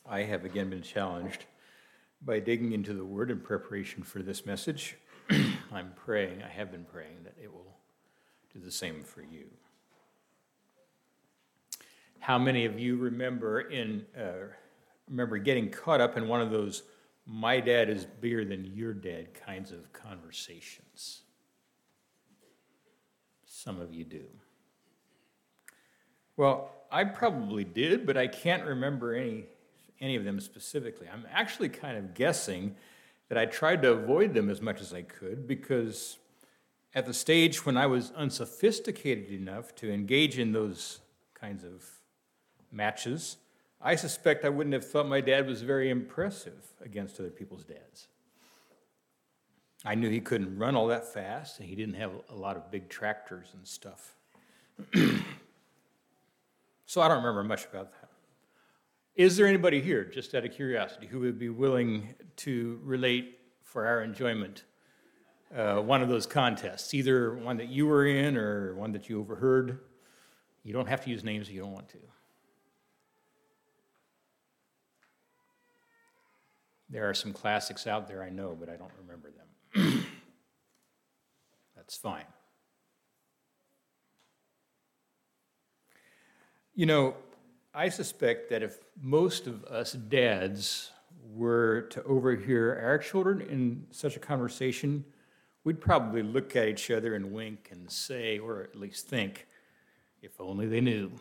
I have again been challenged by digging into the Word in preparation for this message. I have been praying that it will do the same for you. How many of you remember getting caught up in one of those "my dad is bigger than your dad" kinds of conversations? Some of you do. Well, I probably did, but I can't remember any of them specifically. I'm actually kind of guessing that I tried to avoid them as much as I could because at the stage when I was unsophisticated enough to engage in those kinds of matches, I suspect I wouldn't have thought my dad was very impressive against other people's dads. I knew he couldn't run all that fast, and he didn't have a lot of big tractors and stuff. So I don't remember much about that. Is there anybody here, just out of curiosity, who would be willing to relate for our enjoyment one of those contests, either one that you were in or one that you overheard? You don't have to use names if you don't want to. There are some classics out there, I know, but I don't remember them. That's fine. You know, I suspect that if most of us dads were to overhear our children in such a conversation, we'd probably look at each other and wink and say, or at least think, if only they knew.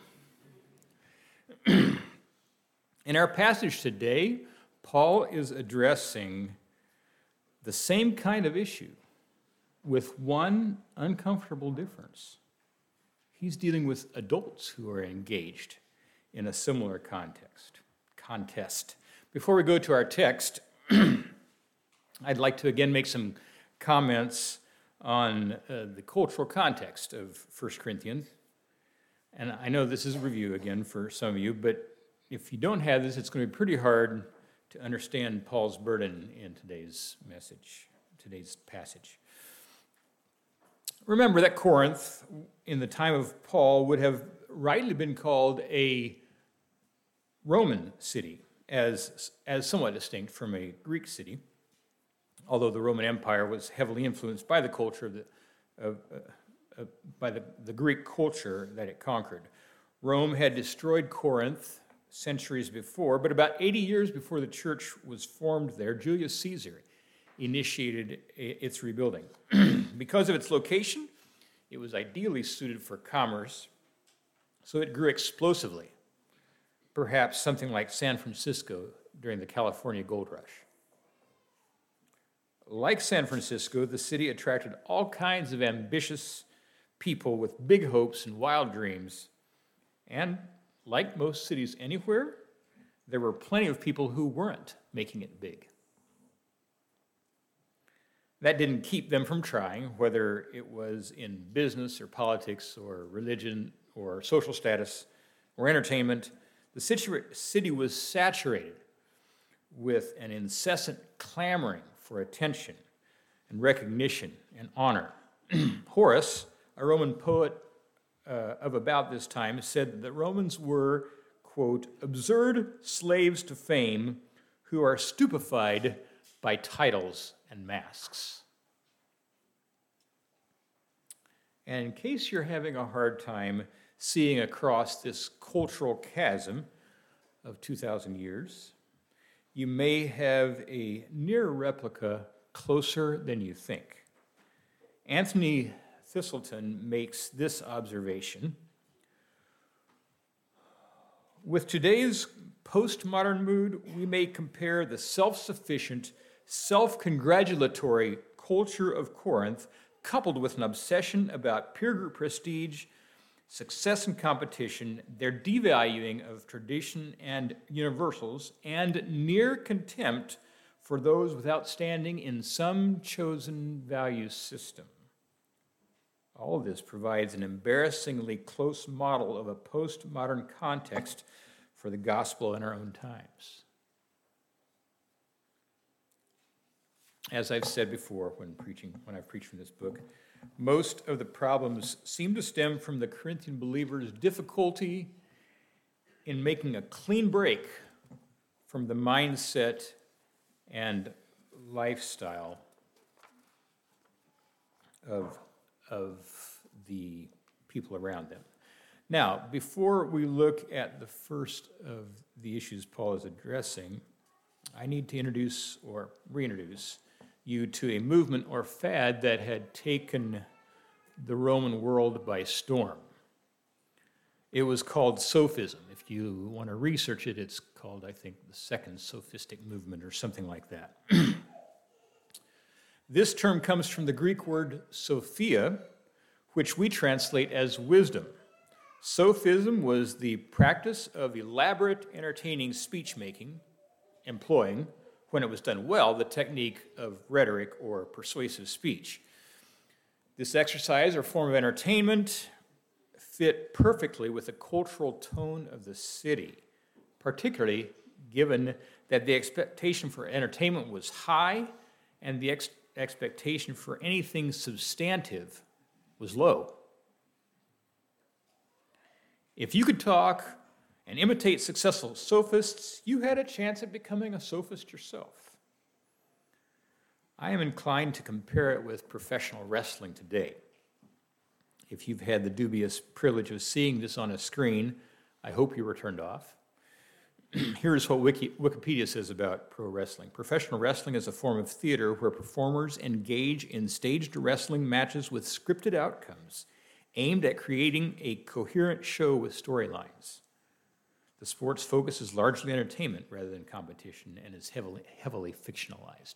In our passage today, Paul is addressing the same kind of issue with one uncomfortable difference. He's dealing with adults who are engaged in a similar contest. Before we go to our text, I'd like to again make some comments on the cultural context of 1 Corinthians. And I know this is a review again for some of you, but if you don't have this, it's going to be pretty hard to understand Paul's burden in today's passage. Remember that Corinth, in the time of Paul, would have rightly been called a Roman city, as somewhat distinct from a Greek city, although the Roman Empire was heavily influenced by the culture by the Greek culture that it conquered. Rome had destroyed Corinth centuries before, but about 80 years before the church was formed there, Julius Caesar initiated its rebuilding. Because of its location, it was ideally suited for commerce, so it grew explosively, perhaps something like San Francisco during the California gold rush. Like San Francisco, the city attracted all kinds of ambitious people with big hopes and wild dreams, and like most cities anywhere, there were plenty of people who weren't making it big. That didn't keep them from trying, whether it was in business or politics or religion or social status or entertainment. The city was saturated with an incessant clamoring for attention and recognition and honor. Horace, a Roman poet of about this time, said that the Romans were, quote, absurd slaves to fame who are stupefied by titles and masks. And in case you're having a hard time seeing across this cultural chasm of 2,000 years, you may have a near replica closer than you think. Anthony Thistleton makes this observation: with today's postmodern mood, we may compare the self-sufficient, self-congratulatory culture of Corinth, coupled with an obsession about peer group prestige, success and competition, their devaluing of tradition and universals, and near contempt for those without standing in some chosen value system. All of this provides an embarrassingly close model of a postmodern context for the gospel in our own times. As I've said before when I've preached from this book, most of the problems seem to stem from the Corinthian believers' difficulty in making a clean break from the mindset and lifestyle of the people around them. Now, before we look at the first of the issues Paul is addressing, I need to introduce or reintroduce you to a movement or fad that had taken the Roman world by storm. It was called Sophism. If you want to research it, it's called, I think, the Second Sophistic Movement or something like that. This term comes from the Greek word sophia, which we translate as wisdom. Sophism was the practice of elaborate, entertaining speech-making, employing, when it was done well, the technique of rhetoric or persuasive speech. This exercise or form of entertainment fit perfectly with the cultural tone of the city, particularly given that the expectation for entertainment was high and the expectation for anything substantive was low. If you could talk and imitate successful sophists, you had a chance at becoming a sophist yourself. I am inclined to compare it with professional wrestling today. If you've had the dubious privilege of seeing this on a screen, I hope you were turned off. Here's what Wikipedia says about pro wrestling. Professional wrestling is a form of theater where performers engage in staged wrestling matches with scripted outcomes, aimed at creating a coherent show with storylines. The sport's focus is largely entertainment rather than competition and is heavily fictionalized.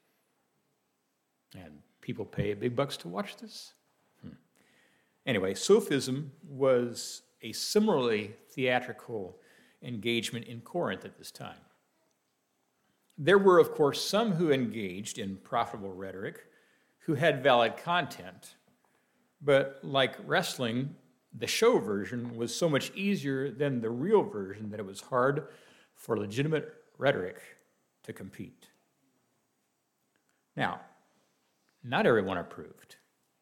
And people pay big bucks to watch this? Anyway, Sophism was a similarly theatrical engagement in Corinth at this time. There were, of course, some who engaged in profitable rhetoric who had valid content, but like wrestling, the show version was so much easier than the real version that it was hard for legitimate rhetoric to compete. Now, not everyone approved.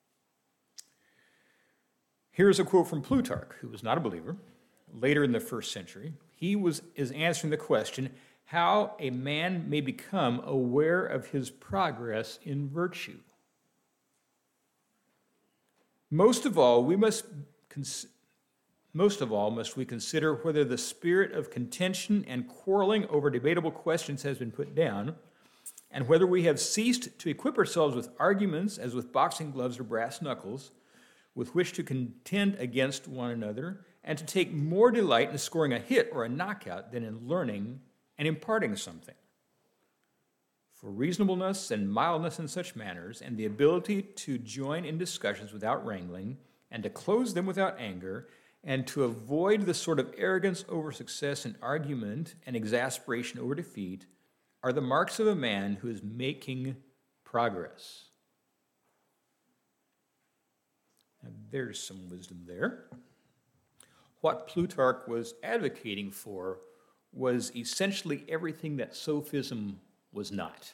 Here's a quote from Plutarch, who was not a believer, later in the first century. He is answering the question, how a man may become aware of his progress in virtue. Most of all, must we consider whether the spirit of contention and quarreling over debatable questions has been put down, and whether we have ceased to equip ourselves with arguments as with boxing gloves or brass knuckles, with which to contend against one another, and to take more delight in scoring a hit or a knockout than in learning and imparting something. For reasonableness and mildness in such manners, and the ability to join in discussions without wrangling, and to close them without anger, and to avoid the sort of arrogance over success in argument and exasperation over defeat, are the marks of a man who is making progress. Now, there's some wisdom there. What Plutarch was advocating for was essentially everything that Sophism was not.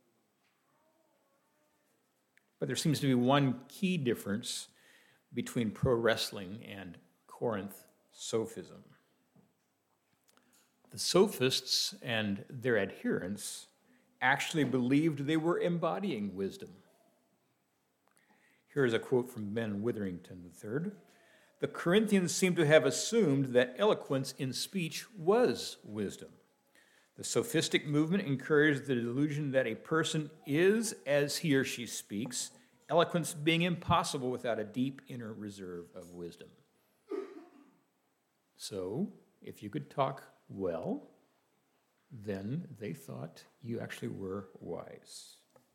But there seems to be one key difference between pro wrestling and Corinth Sophism. The sophists and their adherents actually believed they were embodying wisdom. Here's a quote from Ben Witherington III. The Corinthians seem to have assumed that eloquence in speech was wisdom. The sophistic movement encouraged the delusion that a person is as he or she speaks, eloquence being impossible without a deep inner reserve of wisdom. So, if you could talk well, then they thought you actually were wise.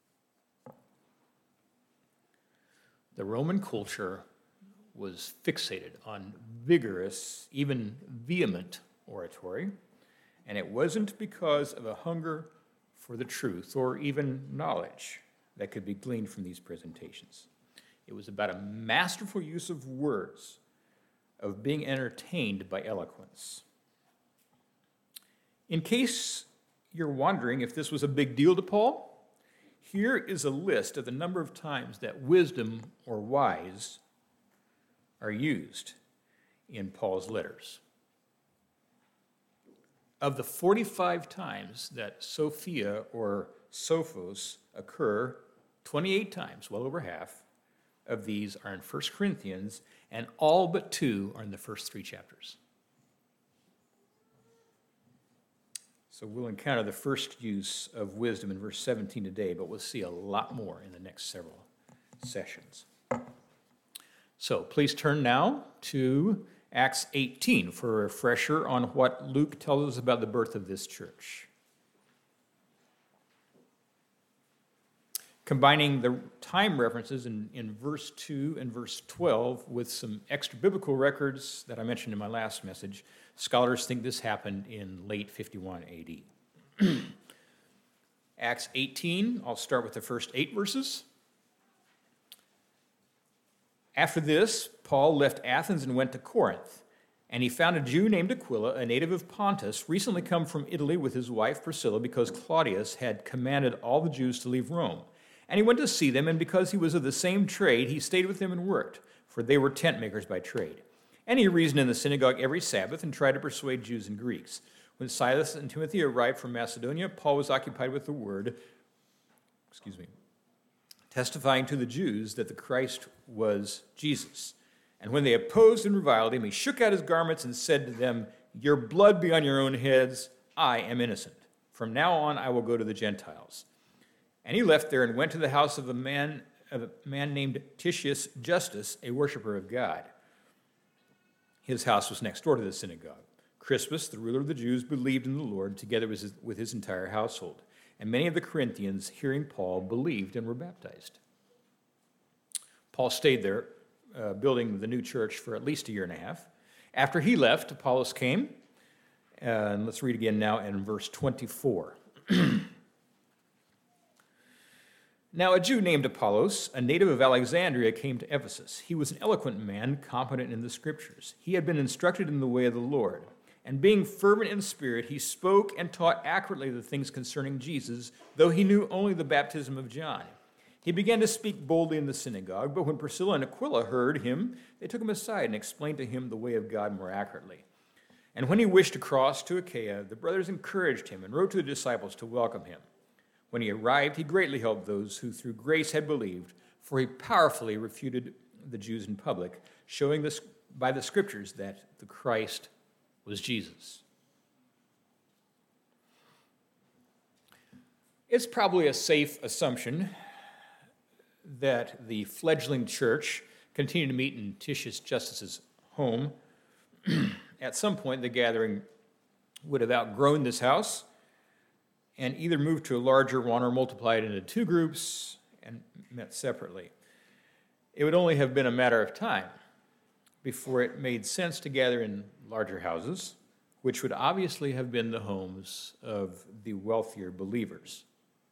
The Roman culture was fixated on vigorous, even vehement oratory, and it wasn't because of a hunger for the truth or even knowledge that could be gleaned from these presentations. It was about a masterful use of words, of being entertained by eloquence. In case you're wondering if this was a big deal to Paul, here is a list of the number of times that wisdom or wise are used in Paul's letters. Of the 45 times that Sophia or Sophos occur, 28 times, well over half, of these are in 1 Corinthians, and all but 2 are in the first 3 chapters. So we'll encounter the first use of wisdom in verse 17 today, but we'll see a lot more in the next several sessions. So please turn now to Acts 18 for a refresher on what Luke tells us about the birth of this church. Combining the time references in verse 2 and verse 12 with some extra biblical records that I mentioned in my last message, scholars think this happened in late 51 AD. Acts 18, I'll start with the first 8 verses. After this, Paul left Athens and went to Corinth, and he found a Jew named Aquila, a native of Pontus, recently come from Italy with his wife Priscilla, because Claudius had commanded all the Jews to leave Rome. And he went to see them, and because he was of the same trade, he stayed with them and worked, for they were tent makers by trade. And he reasoned in the synagogue every Sabbath and tried to persuade Jews and Greeks. When Silas and Timothy arrived from Macedonia, Paul was occupied with the word, testifying to the Jews that the Christ was Jesus. And when they opposed and reviled him, he shook out his garments and said to them, "Your blood be on your own heads. I am innocent. From now on I will go to the Gentiles." And he left there and went to the house of a man named Titius Justus, a worshiper of God. His house was next door to the synagogue. Crispus, the ruler of the Jews, believed in the Lord together with his entire household. And many of the Corinthians, hearing Paul, believed and were baptized. Paul stayed there, building the new church for at least a year and a half. After he left, Apollos came. And let's read again now in verse 24. Now a Jew named Apollos, a native of Alexandria, came to Ephesus. He was an eloquent man, competent in the Scriptures. He had been instructed in the way of the Lord. And being fervent in spirit, he spoke and taught accurately the things concerning Jesus, though he knew only the baptism of John. He began to speak boldly in the synagogue, but when Priscilla and Aquila heard him, they took him aside and explained to him the way of God more accurately. And when he wished to cross to Achaia, the brothers encouraged him and wrote to the disciples to welcome him. When he arrived, he greatly helped those who through grace had believed, for he powerfully refuted the Jews in public, showing this by the Scriptures that the Christ was Jesus. It's probably a safe assumption that the fledgling church continued to meet in Titius Justus's home. At some point, the gathering would have outgrown this house and either moved to a larger one or multiplied into 2 groups and met separately. It would only have been a matter of time before it made sense to gather in larger houses, which would obviously have been the homes of the wealthier believers.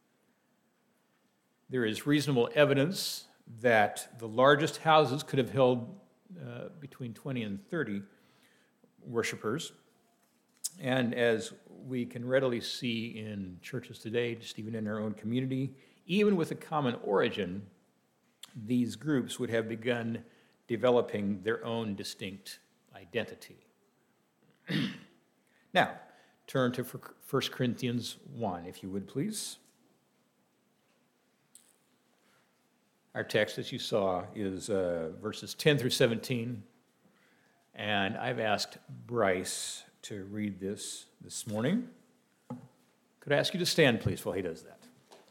There is reasonable evidence that the largest houses could have held between 20 and 30 worshipers. And as we can readily see in churches today, just even in our own community, even with a common origin, these groups would have begun developing their own distinct identity. Now, turn to 1 Corinthians 1, if you would, please. Our text, as you saw, is verses 10 through 17, and I've asked Bryce to read this morning. Could I ask you to stand, please, while he does that?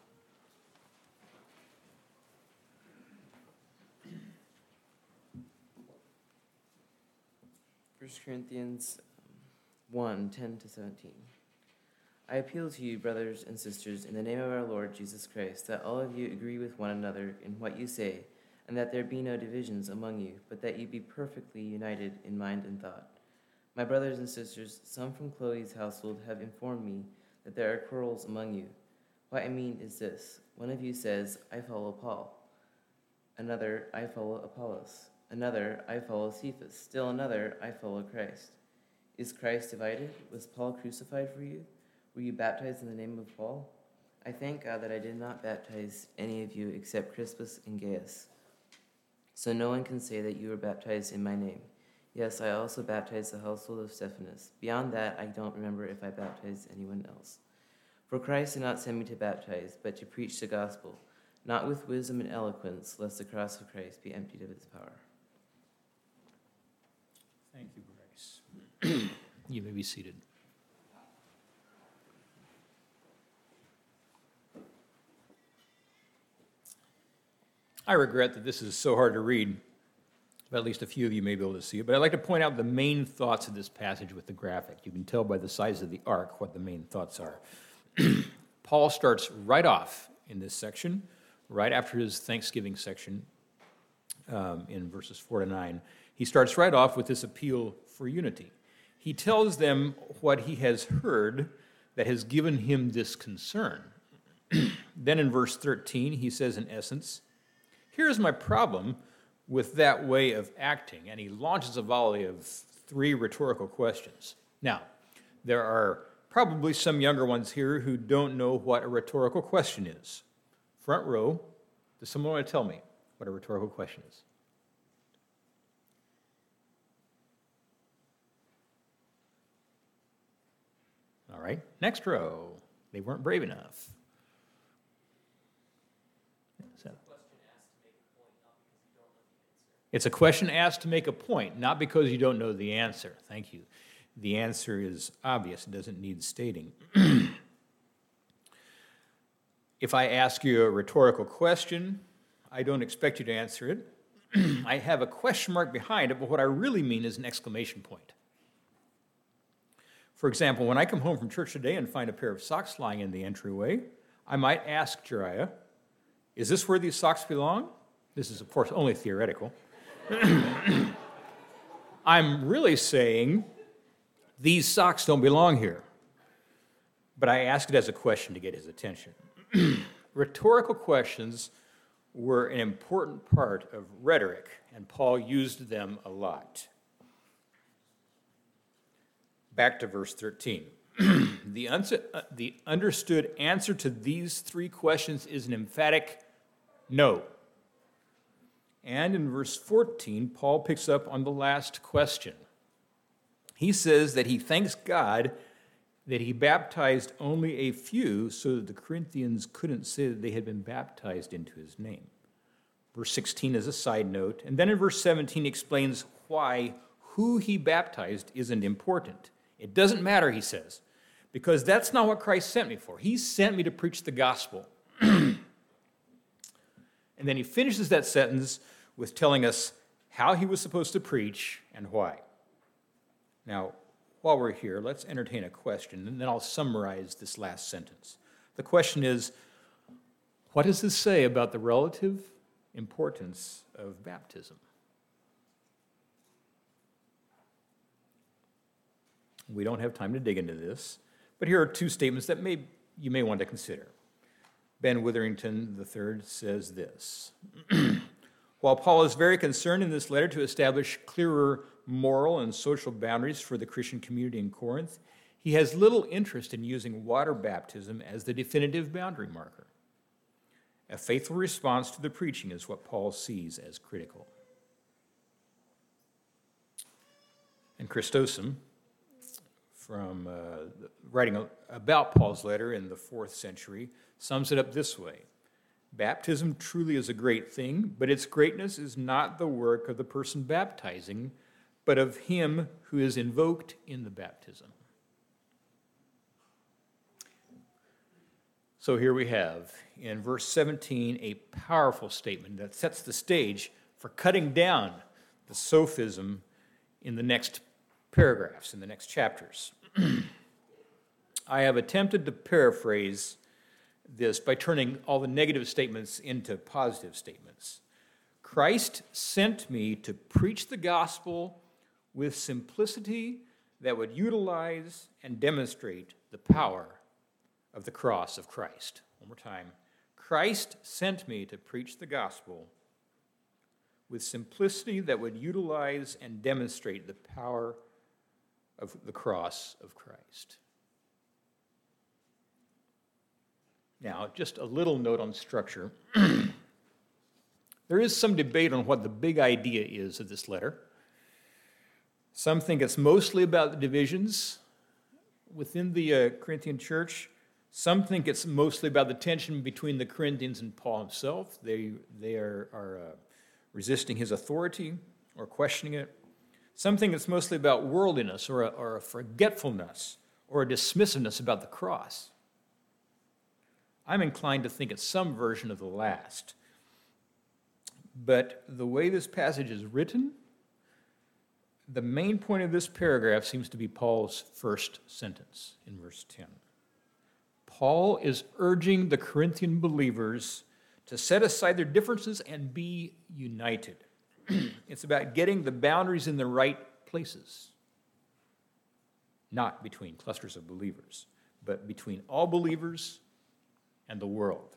First Corinthians 1, 10 to 17. I appeal to you, brothers and sisters, in the name of our Lord Jesus Christ, that all of you agree with one another in what you say, and that there be no divisions among you, but that you be perfectly united in mind and thought. My brothers and sisters, some from Chloe's household have informed me that there are quarrels among you. What I mean is this: one of you says, I follow Paul. Another, I follow Apollos. Another, I follow Cephas. Still another, I follow Christ. Is Christ divided? Was Paul crucified for you? Were you baptized in the name of Paul? I thank God that I did not baptize any of you except Crispus and Gaius. So no one can say that you were baptized in my name. Yes, I also baptized the household of Stephanas. Beyond that, I don't remember if I baptized anyone else. For Christ did not send me to baptize, but to preach the gospel, not with wisdom and eloquence, lest the cross of Christ be emptied of its power. Thank you, Grace. You may be seated. I regret that this is so hard to read, but at least a few of you may be able to see it. But I'd like to point out the main thoughts of this passage with the graphic. You can tell by the size of the arc what the main thoughts are. Paul starts right off in this section, right after his Thanksgiving section in verses 4 to 9. He starts right off with this appeal for unity. He tells them what he has heard that has given him this concern. Then in verse 13, he says, in essence, here's my problem with that way of acting. And he launches a volley of 3 rhetorical questions. Now, there are probably some younger ones here who don't know what a rhetorical question is. Front row, does someone want to tell me what a rhetorical question is? All right, next row. They weren't brave enough. It's a question asked to make a point, not because you don't know the answer. Thank you. The answer is obvious. It doesn't need stating. If I ask you a rhetorical question, I don't expect you to answer it. I have a question mark behind it, but what I really mean is an exclamation point. For example, when I come home from church today and find a pair of socks lying in the entryway, I might ask Jariah, is this where these socks belong? This is, of course, only theoretical. I'm really saying these socks don't belong here. But I asked it as a question to get his attention. Rhetorical questions were an important part of rhetoric, and Paul used them a lot. Back to verse 13. The understood answer to these 3 questions is an emphatic no. And in verse 14, Paul picks up on the last question. He says that he thanks God that he baptized only a few so that the Corinthians couldn't say that they had been baptized into his name. Verse 16 is a side note. And then in verse 17 he explains why who he baptized isn't important. It doesn't matter, he says, because that's not what Christ sent me for. He sent me to preach the gospel. And then he finishes that sentence with telling us how he was supposed to preach and why. Now, while we're here, let's entertain a question, and then I'll summarize this last sentence. The question is, what does this say about the relative importance of baptism? We don't have time to dig into this, but here are 2 statements that you may want to consider. Ben Witherington III says this. While Paul is very concerned in this letter to establish clearer moral and social boundaries for the Christian community in Corinth, he has little interest in using water baptism as the definitive boundary marker. A faithful response to the preaching is what Paul sees as critical. And Chrysostom, from writing about Paul's letter in the 4th century, sums it up this way. Baptism truly is a great thing, but its greatness is not the work of the person baptizing, but of him who is invoked in the baptism. So here we have, in verse 17, a powerful statement that sets the stage for cutting down the sophism in the next paragraphs, in the next chapters. I have attempted to paraphrase this by turning all the negative statements into positive statements. Christ sent me to preach the gospel with simplicity that would utilize and demonstrate the power of the cross of Christ. One more time. Christ sent me to preach the gospel with simplicity that would utilize and demonstrate the power of the cross of Christ. Now, just a little note on structure. There is some debate on what the big idea is of this letter. Some think it's mostly about the divisions within the Corinthian church. Some think it's mostly about the tension between the Corinthians and Paul himself. They are resisting his authority or questioning it. Some think it's mostly about worldliness or a forgetfulness or a dismissiveness about the cross. I'm inclined to think it's some version of the last. But the way this passage is written, the main point of this paragraph seems to be Paul's first sentence in verse 10. Paul is urging the Corinthian believers to set aside their differences and be united. It's about getting the boundaries in the right places, not between clusters of believers, but between all believers and the world.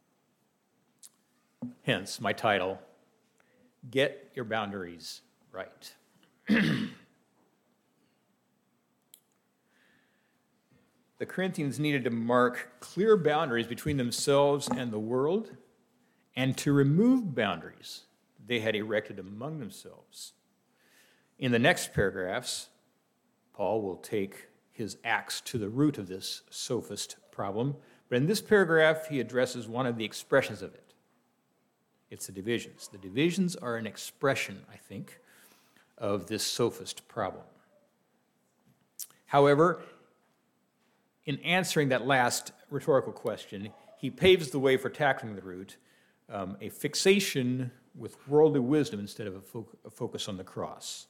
Hence, my title, Get Your Boundaries Right. The Corinthians needed to mark clear boundaries between themselves and the world and to remove boundaries they had erected among themselves. In the next paragraphs, Paul will take his axe to the root of this sophist problem, but in this paragraph, he addresses one of the expressions of it. It's the divisions. The divisions are an expression, I think, of this sophist problem. However, in answering that last rhetorical question, he paves the way for tackling the root, a fixation with worldly wisdom instead of a focus on the cross.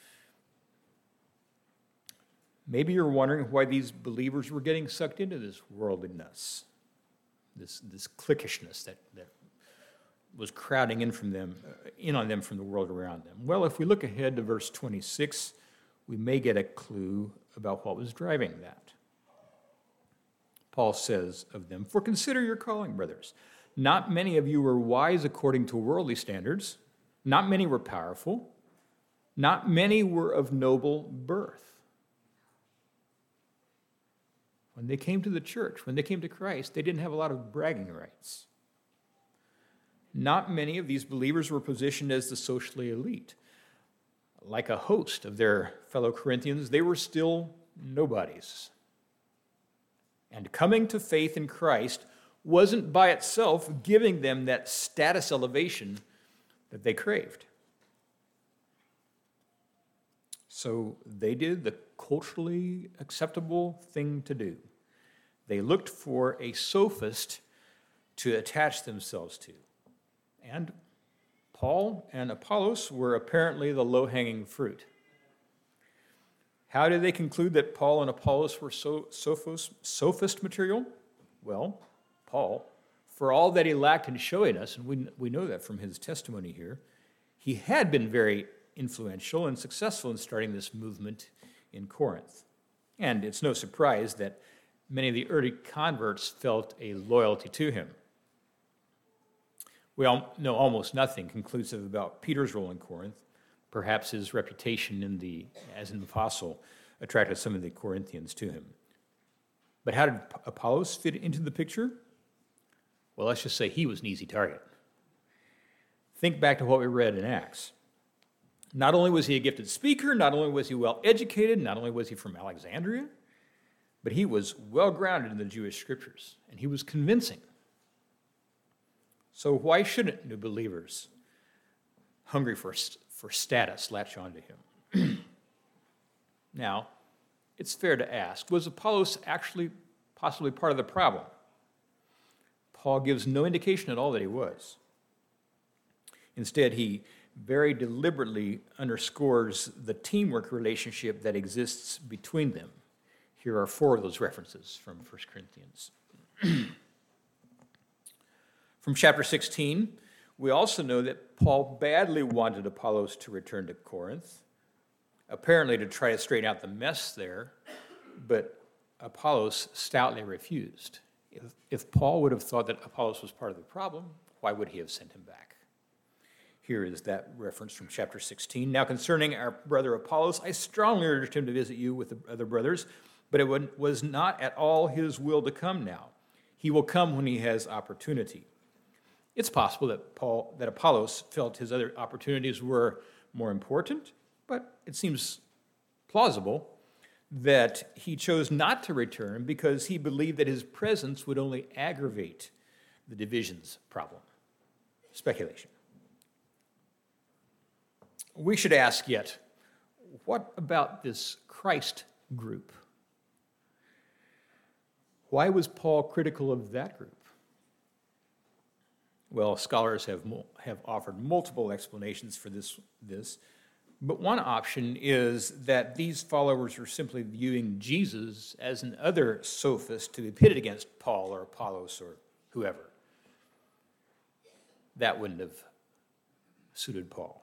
Maybe you're wondering why these believers were getting sucked into this worldliness, this cliquishness that was crowding in on them from the world around them. Well, if we look ahead to verse 26, we may get a clue about what was driving that. Paul says of them, "For consider your calling, brothers. Not many of you were wise according to worldly standards. Not many were powerful. Not many were of noble birth." When they came to the church, when they came to Christ, they didn't have a lot of bragging rights. Not many of these believers were positioned as the socially elite. Like a host of their fellow Corinthians, they were still nobodies. And coming to faith in Christ wasn't by itself giving them that status elevation that they craved. So they did the culturally acceptable thing to do. They looked for a sophist to attach themselves to. And Paul and Apollos were apparently the low-hanging fruit. How did they conclude that Paul and Apollos were sophist material? Well, Paul, for all that he lacked in showing us, and we know that from his testimony here, he had been very influential and successful in starting this movement in Corinth. And it's no surprise that many of the early converts felt a loyalty to him. We all know almost nothing conclusive about Peter's role in Corinth. Perhaps his reputation as an apostle attracted some of the Corinthians to him. But how did Apollos fit into the picture? Well, let's just say he was an easy target. Think back to what we read in Acts. Not only was he a gifted speaker, not only was he well-educated, not only was he from Alexandria, but he was well-grounded in the Jewish scriptures, and he was convincing. So why shouldn't new believers, hungry for status, latch onto him? Now, it's fair to ask, was Apollos actually possibly part of the problem? Paul gives no indication at all that he was. Instead, he very deliberately underscores the teamwork relationship that exists between them. Here are 4 of those references from 1 Corinthians. From chapter 16, we also know that Paul badly wanted Apollos to return to Corinth, apparently to try to straighten out the mess there, but Apollos stoutly refused. If Paul would have thought that Apollos was part of the problem, why would he have sent him back? Here is that reference from chapter 16. "Now concerning our brother Apollos, I strongly urged him to visit you with the other brothers, but it was not at all his will to come now. He will come when he has opportunity." It's possible that Apollos felt his other opportunities were more important, But it seems plausible that he chose not to return because he believed that his presence would only aggravate the divisions problem. Speculation. We should ask yet, what about this Christ group? Why was Paul critical of that group? Well, scholars have offered multiple explanations for this, but one option is that these followers were simply viewing Jesus as an other sophist to be pitted against Paul or Apollos or whoever. That wouldn't have suited Paul.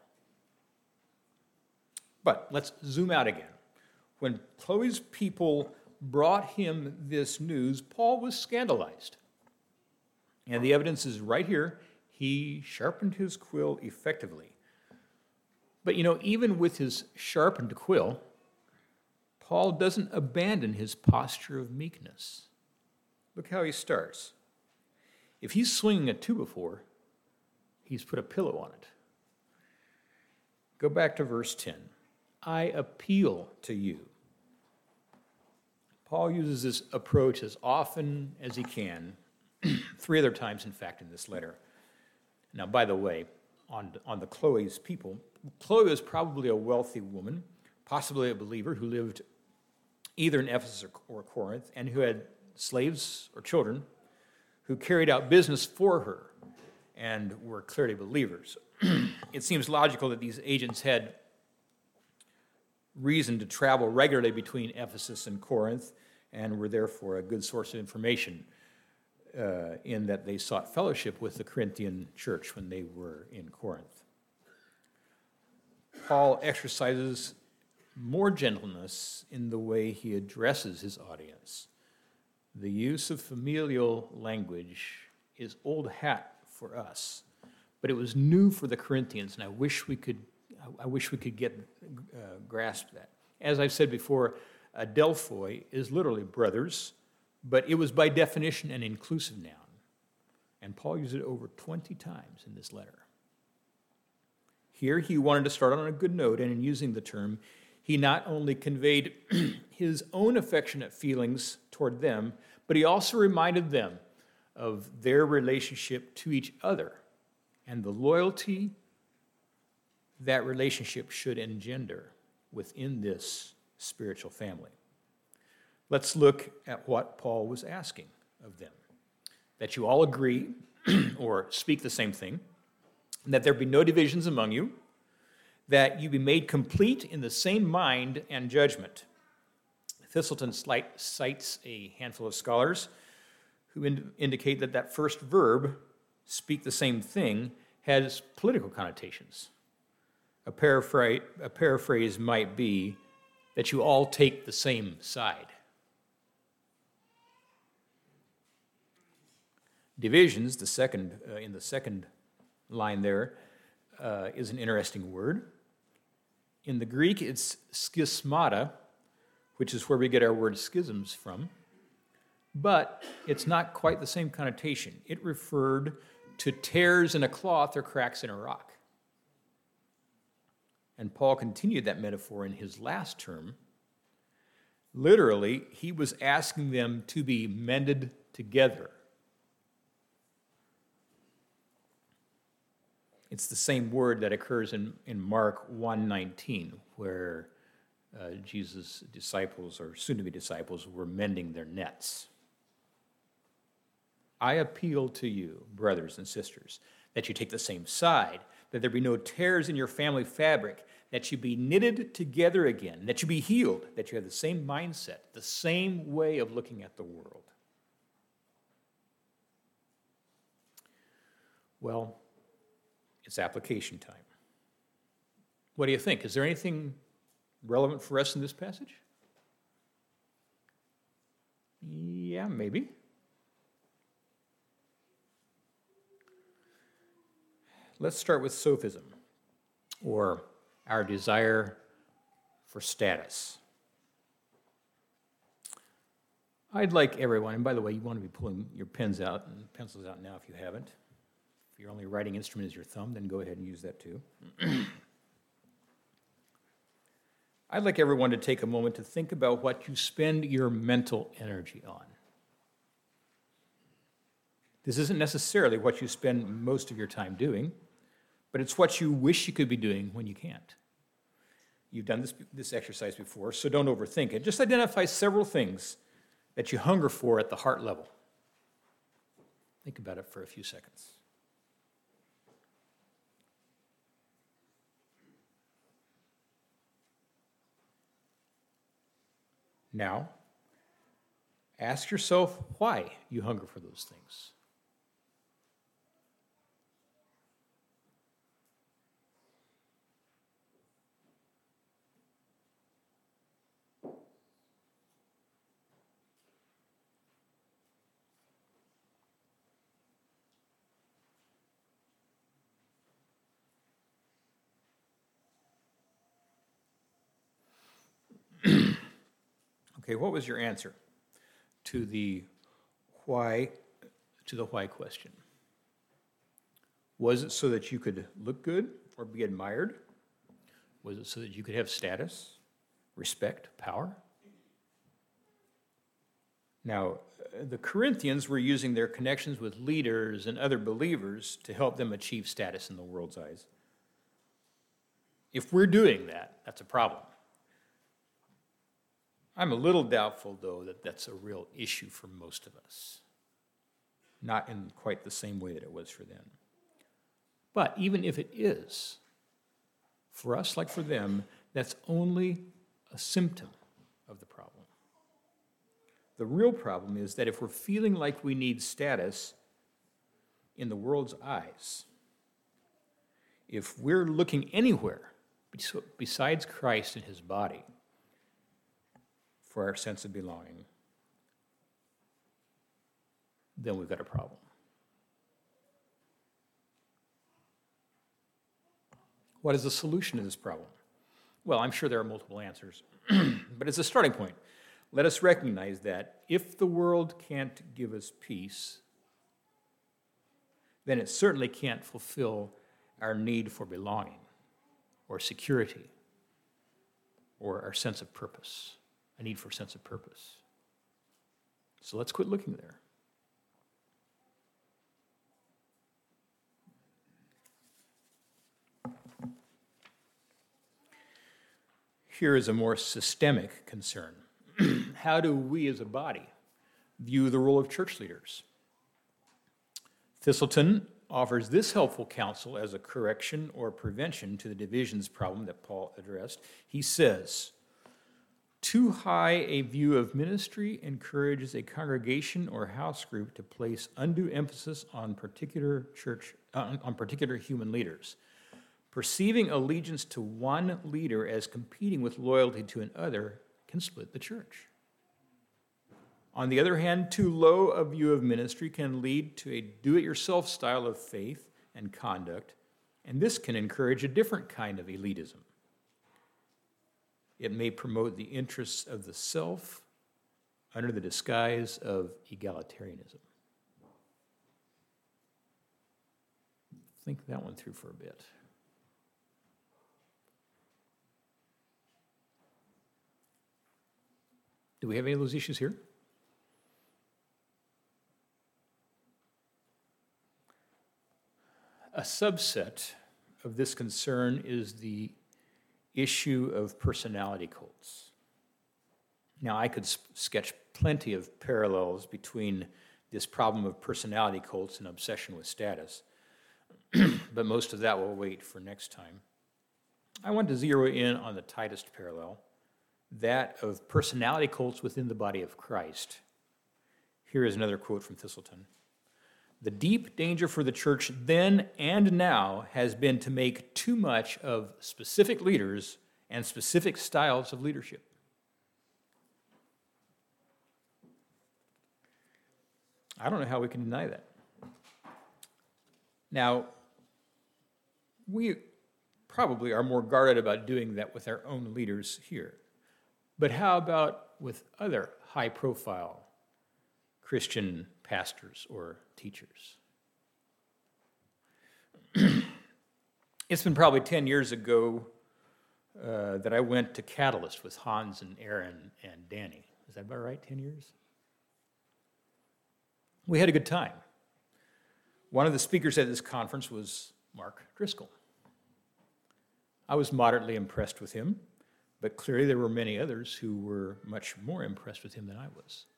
But let's zoom out again. When Chloe's people brought him this news, Paul was scandalized. And the evidence is right here. He sharpened his quill effectively. But even with his sharpened quill, Paul doesn't abandon his posture of meekness. Look how he starts. If he's swinging a 2-by-4, he's put a pillow on it. Go back to verse 10. I appeal to you. Paul uses this approach as often as he can, 3 other times, in fact, in this letter. Now, by the way, on the Chloe's people, Chloe was probably a wealthy woman, possibly a believer who lived either in Ephesus or Corinth, and who had slaves or children who carried out business for her and were clearly believers. It seems logical that these agents had reason to travel regularly between Ephesus and Corinth and were therefore a good source of information in that they sought fellowship with the Corinthian church when they were in Corinth. Paul exercises more gentleness in the way he addresses his audience. The use of familial language is old hat for us, but it was new for the Corinthians, and I wish we could grasp that. As I've said before, adelphoi is literally brothers, but it was by definition an inclusive noun. And Paul used it over 20 times in this letter. Here he wanted to start on a good note, and in using the term, he not only conveyed his own affectionate feelings toward them, but he also reminded them of their relationship to each other and the loyalty that relationship should engender within this spiritual family. Let's look at what Paul was asking of them. That you all agree or speak the same thing, that there be no divisions among you, that you be made complete in the same mind and judgment. Thistleton cites a handful of scholars who indicate that first verb, speak the same thing, has political connotations. A paraphrase might be that you all take the same side. Divisions, in the second line there, is an interesting word. In the Greek, it's schismata, which is where we get our word schisms from, but it's not quite the same connotation. It referred to tears in a cloth or cracks in a rock. And Paul continued that metaphor in his last term. Literally, he was asking them to be mended together. It's the same word that occurs in Mark 1:19, where Jesus' disciples, or soon-to-be disciples, were mending their nets. I appeal to you, brothers and sisters, that you take the same side, that there be no tears in your family fabric, that you be knitted together again, that you be healed, that you have the same mindset, the same way of looking at the world. Well, it's application time. What do you think? Is there anything relevant for us in this passage? Yeah, maybe. Let's start with sophism, or our desire for status. I'd like everyone, and by the way, you want to be pulling your pens out and pencils out now if you haven't. If your only writing instrument is your thumb, then go ahead and use that too. I'd like everyone to take a moment to think about what you spend your mental energy on. This isn't necessarily what you spend most of your time doing, but it's what you wish you could be doing when you can't. You've done this exercise before, so don't overthink it. Just identify several things that you hunger for at the heart level. Think about it for a few seconds. Now, ask yourself why you hunger for those things. Okay, what was your answer to the why question? Was it so that you could look good or be admired? Was it so that you could have status, respect, power? Now, the Corinthians were using their connections with leaders and other believers to help them achieve status in the world's eyes. If we're doing that, that's a problem. I'm a little doubtful, though, that that's a real issue for most of us. Not in quite the same way that it was for them. But even if it is, for us like for them, that's only a symptom of the problem. The real problem is that if we're feeling like we need status in the world's eyes, if we're looking anywhere besides Christ and his body for our sense of belonging, then we've got a problem. What is the solution to this problem? Well, I'm sure there are multiple answers, but as a starting point, let us recognize that if the world can't give us peace, then it certainly can't fulfill our need for belonging or security or our sense of purpose. A need for a sense of purpose. So let's quit looking there. Here is a more systemic concern. How do we as a body view the role of church leaders? Thistleton offers this helpful counsel as a correction or prevention to the divisions problem that Paul addressed. He says, too high a view of ministry encourages a congregation or house group to place undue emphasis on particular human leaders. Perceiving allegiance to one leader as competing with loyalty to another can split the church. On the other hand, too low a view of ministry can lead to a do-it-yourself style of faith and conduct, and this can encourage a different kind of elitism. It may promote the interests of the self under the disguise of egalitarianism. Think that one through for a bit. Do we have any of those issues here? A subset of this concern is the issue of personality cults. Now, I could sketch plenty of parallels between this problem of personality cults and obsession with status, but most of that will wait for next time. I want to zero in on the tightest parallel, that of personality cults within the body of Christ. Here is another quote from Thistleton. The deep danger for the church then and now has been to make too much of specific leaders and specific styles of leadership. I don't know how we can deny that. Now, we probably are more guarded about doing that with our own leaders here. But how about with other high-profile Christian pastors or teachers? It's been probably 10 years ago that I went to Catalyst with Hans and Aaron and Danny. Is that about right, 10 years? We had a good time. One of the speakers at this conference was Mark Driscoll. I was moderately impressed with him, but clearly there were many others who were much more impressed with him than I was.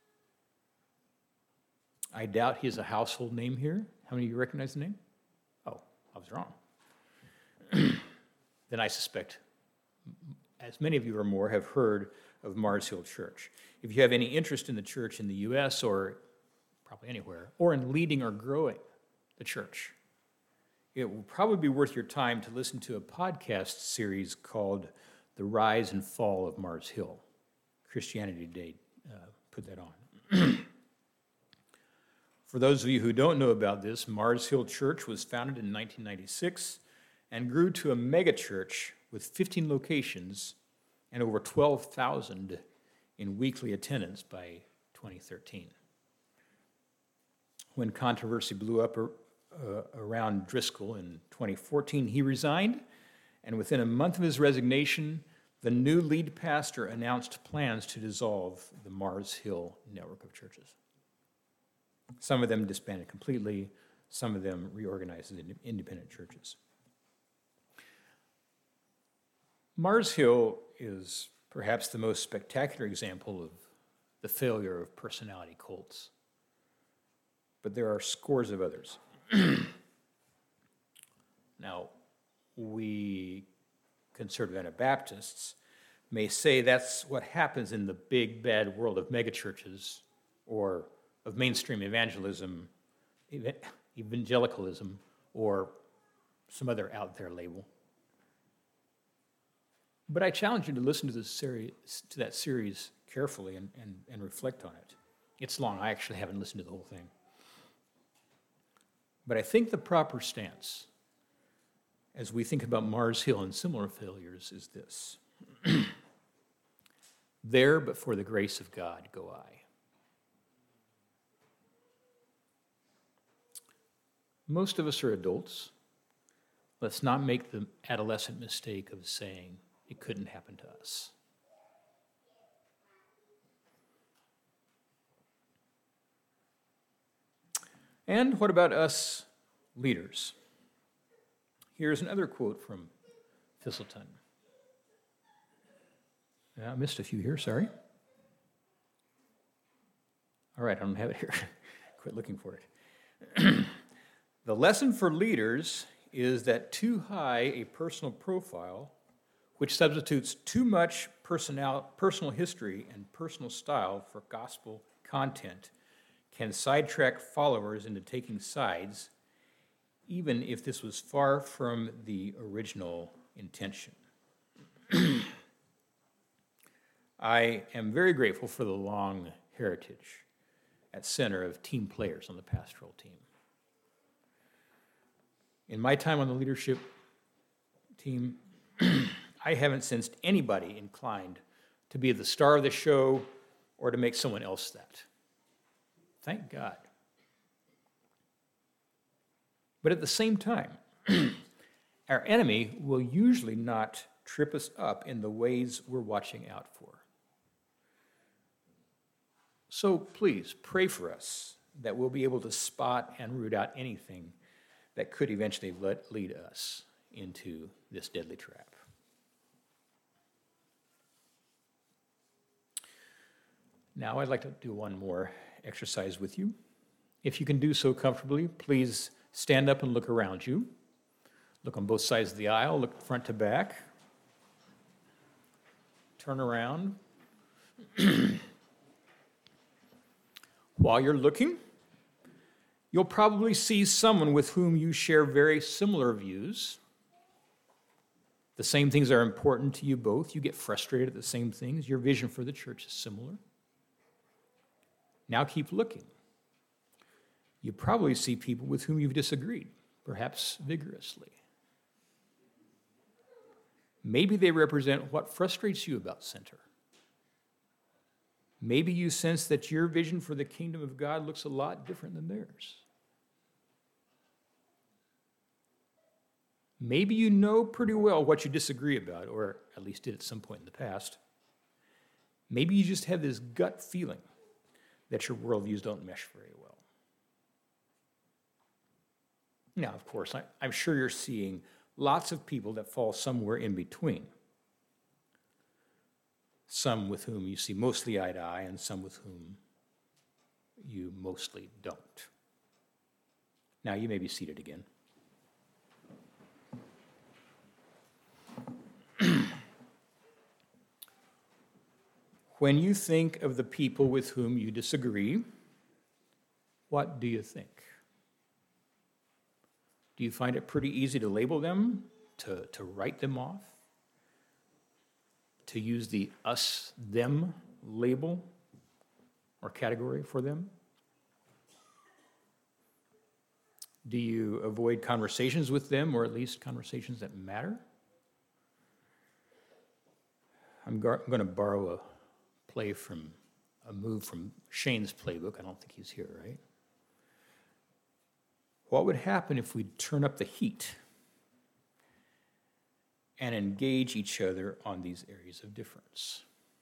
I doubt he is a household name here. How many of you recognize the name? Oh, I was wrong. Then I suspect as many of you or more have heard of Mars Hill Church. If you have any interest in the church in the U.S. or probably anywhere, or in leading or growing the church, it will probably be worth your time to listen to a podcast series called The Rise and Fall of Mars Hill. Christianity Today put that on. For those of you who don't know about this, Mars Hill Church was founded in 1996 and grew to a megachurch with 15 locations and over 12,000 in weekly attendance by 2013. When controversy blew up around Driscoll in 2014, he resigned, and within a month of his resignation, the new lead pastor announced plans to dissolve the Mars Hill network of churches. Some of them disbanded completely, some of them reorganized as independent churches. Mars Hill is perhaps the most spectacular example of the failure of personality cults, but there are scores of others. Now, we conservative Anabaptists may say that's what happens in the big, bad world of megachurches or of mainstream evangelism, evangelicalism, or some other out there label. But I challenge you to listen to that series carefully and reflect on it. It's long. I actually haven't listened to the whole thing. But I think the proper stance as we think about Mars Hill and similar failures is this. There, but for the grace of God, go I. Most of us are adults. Let's not make the adolescent mistake of saying it couldn't happen to us. And what about us leaders? Here's another quote from Thistleton. I missed a few here, sorry. All right, I don't have it here. Quit looking for it. The lesson for leaders is that too high a personal profile, which substitutes too much personal history and personal style for gospel content, can sidetrack followers into taking sides, even if this was far from the original intention. I am very grateful for the long heritage at Center of team players on the pastoral team. In my time on the leadership team, I haven't sensed anybody inclined to be the star of the show or to make someone else that. Thank God. But at the same time, our enemy will usually not trip us up in the ways we're watching out for. So please pray for us that we'll be able to spot and root out anything that could eventually lead us into this deadly trap. Now I'd like to do one more exercise with you. If you can do so comfortably, please stand up and look around you. Look on both sides of the aisle, look front to back. Turn around. While you're looking, you'll probably see someone with whom you share very similar views. The same things are important to you both. You get frustrated at the same things. Your vision for the church is similar. Now keep looking. You probably see people with whom you've disagreed, perhaps vigorously. Maybe they represent what frustrates you about Center. Maybe you sense that your vision for the kingdom of God looks a lot different than theirs. Maybe you know pretty well what you disagree about, or at least did at some point in the past. Maybe you just have this gut feeling that your worldviews don't mesh very well. Now, of course, I'm sure you're seeing lots of people that fall somewhere in between. Some with whom you see mostly eye to eye, and some with whom you mostly don't. Now, you may be seated again. When you think of the people with whom you disagree, what do you think? Do you find it pretty easy to label them, to write them off, to use the us-them label or category for them? Do you avoid conversations with them, or at least conversations that matter? I'm going to borrow a move from Shane's playbook. I don't think he's here, right? What would happen if we turn up the heat and engage each other on these areas of difference?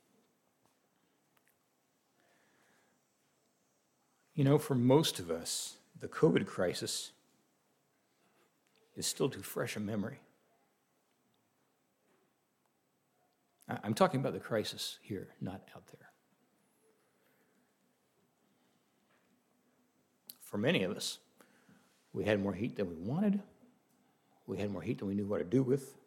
You know, for most of us, the COVID crisis is still too fresh a memory. I'm talking about the crisis here, not out there. For many of us, we had more heat than we wanted. We had more heat than we knew what to do with.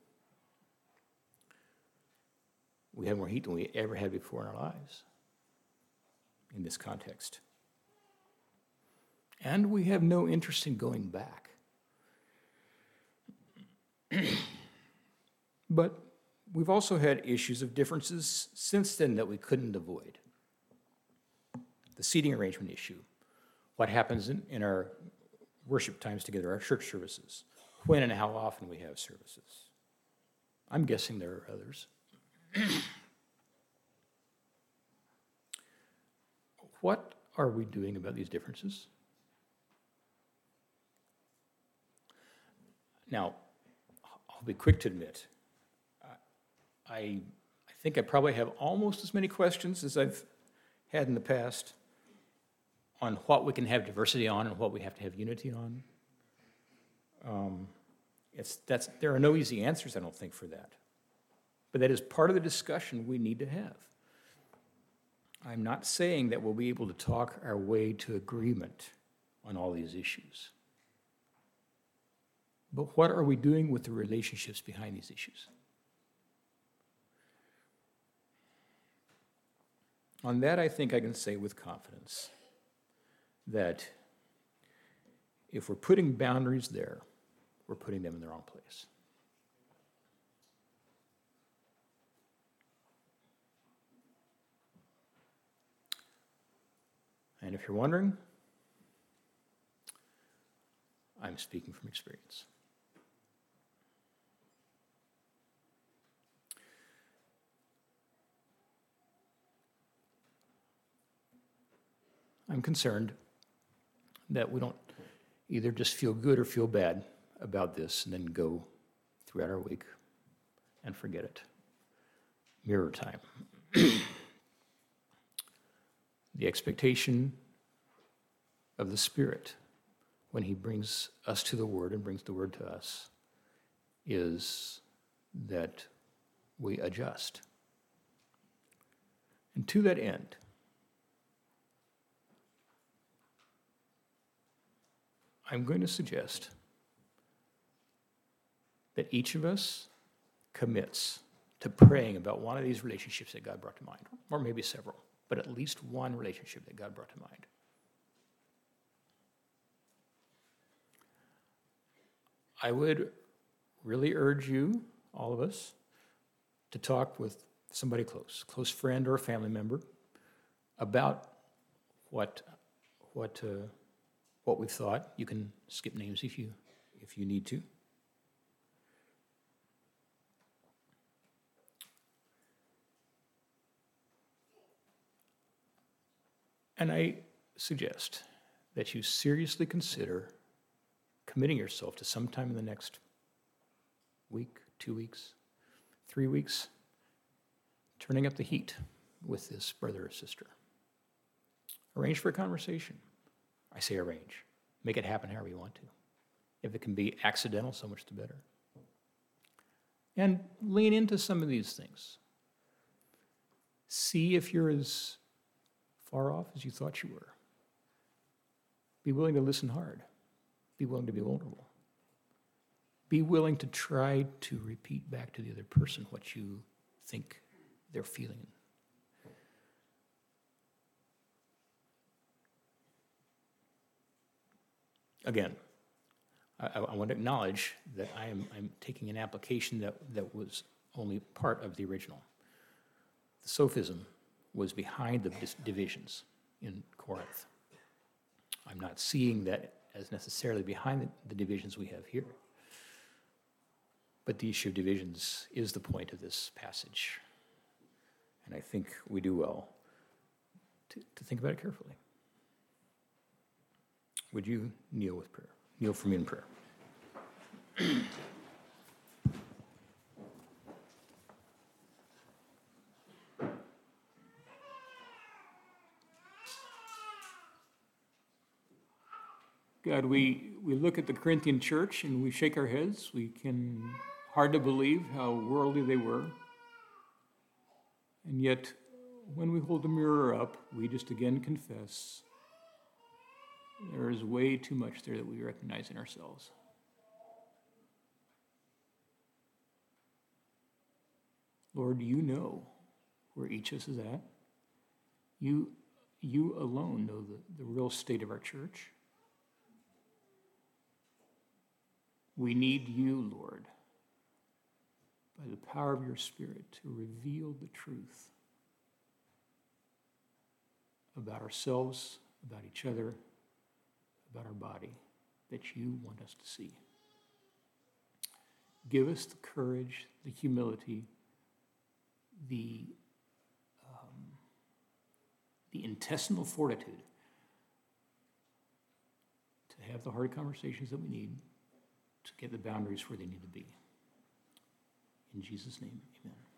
We had more heat than we ever had before in our lives in this context. And we have no interest in going back. But we've also had issues of differences since then that we couldn't avoid. The seating arrangement issue, what happens in our worship times together, our church services, when and how often we have services. I'm guessing there are others. What are we doing about these differences? Now, I'll be quick to admit, I think I probably have almost as many questions as I've had in the past on what we can have diversity on and what we have to have unity on. There are no easy answers, I don't think, for that. But that is part of the discussion we need to have. I'm not saying that we'll be able to talk our way to agreement on all these issues. But what are we doing with the relationships behind these issues? On that, I think I can say with confidence that if we're putting boundaries there, we're putting them in the wrong place. And if you're wondering, I'm speaking from experience. I'm concerned that we don't either just feel good or feel bad about this and then go throughout our week and forget it. Mirror time. The expectation of the Spirit when He brings us to the Word and brings the Word to us is that we adjust. And to that end, I'm going to suggest that each of us commits to praying about one of these relationships that God brought to mind, or maybe several, but at least one relationship that God brought to mind. I would really urge you, all of us, to talk with somebody close friend or a family member, about what we've thought. You can skip names if you need to. And I suggest that you seriously consider committing yourself to sometime in the next week, 2 weeks, 3 weeks, turning up the heat with this brother or sister. Arrange for a conversation. I say arrange. Make it happen however you want to. If it can be accidental, so much the better. And lean into some of these things. See if you're as far off as you thought you were. Be willing to listen hard. Be willing to be vulnerable. Be willing to try to repeat back to the other person what you think they're feeling. Again, I want to acknowledge that I'm taking an application that was only part of the original. The sophism was behind the divisions in Corinth. I'm not seeing that as necessarily behind the divisions we have here. But the issue of divisions is the point of this passage. And I think we do well to think about it carefully. Would you kneel with prayer? Kneel for me in prayer. God, we look at the Corinthian church and we shake our heads. We can hard to believe how worldly they were. And yet, when we hold the mirror up, we just again confess there is way too much there that we recognize in ourselves. Lord, you know where each of us is at. You alone know the real state of our church. We need you, Lord, by the power of your Spirit to reveal the truth about ourselves, about each other, about our body that you want us to see. Give us the courage, the humility, the intestinal fortitude to have the hard conversations that we need to get the boundaries where they need to be. In Jesus' name, amen.